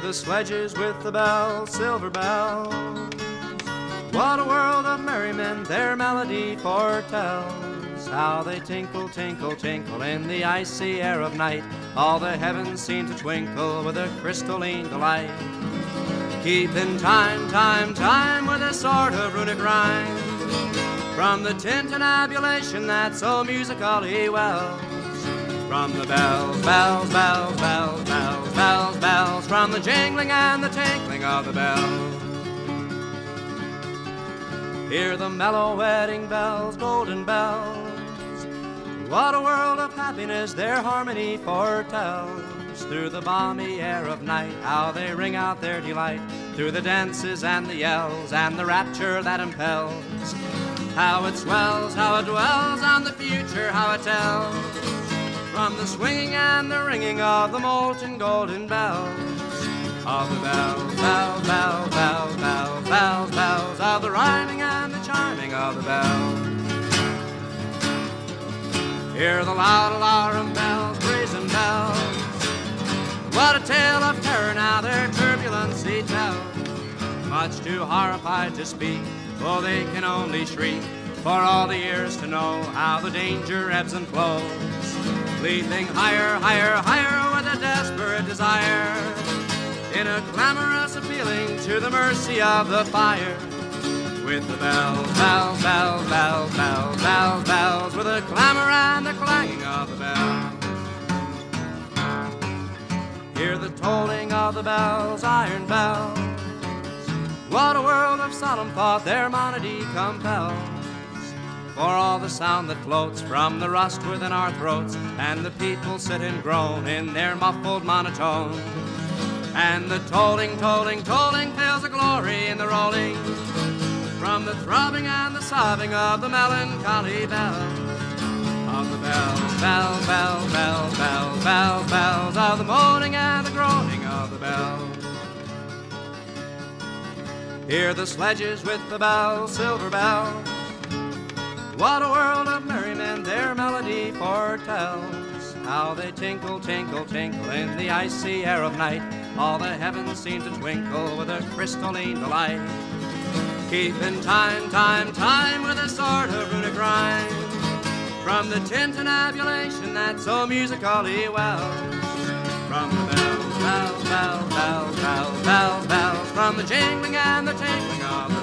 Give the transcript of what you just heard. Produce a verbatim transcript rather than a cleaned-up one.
the sledges with the bells, silver bells. What a world of merriment their melody foretells. How they tinkle, tinkle, tinkle in the icy air of night. All the heavens seem to twinkle with a crystalline delight. Keeping time, time, time with a sort of runic rhyme. From the tintinnabulation that so musically wells. From the bells, bells, bells, bells, bells, bells, bells. From the jingling and the tinkling of the bells. Hear the mellow wedding bells, golden bells. What a world of happiness their harmony foretells. Through the balmy air of night, how they ring out their delight. Through the dances and the yells and the rapture that impels. How it swells, how it dwells on the future, how it tells. From the swinging and the ringing of the molten golden bells. Of the bells, bells, bells, bells, bells, bells, bells. Of the rhyming and the chiming of the bells. Hear the loud alarm bells, brazen bells. What a tale of terror now their turbulency tells. Much too horrified to speak, for they can only shriek. For all the ears to know how the danger ebbs and flows. Leaping higher, higher, higher with a desperate desire. In a clamorous appealing to the mercy of the fire. With the bells, bells, bells, bells, bells, bells, bells. With a clamor and the clanging of the bells. Hear the tolling of the bells, iron bells. What a world of solemn thought their monody compels. For all the sound that floats from the rust within our throats, and the people sit and groan in their muffled monotone. And the tolling, tolling, tolling fills a glory in the rolling. From the throbbing and the sobbing of the melancholy bells. Of the bells, bells, bells, bells, bells, bells, bells. Of the moaning and the groaning of the bells. Hear the sledges with the bells, silver bells. What a world of merriment their melody foretells. How they tinkle, tinkle, tinkle in the icy air of night. All the heavens seem to twinkle with a crystalline delight. Keeping time, time, time with a sort of runic rhyme. From the tintinnabulation that so musically wells. From the bells, bells, bells, bells, bells, bells, bells. From the jingling and the tinkling of the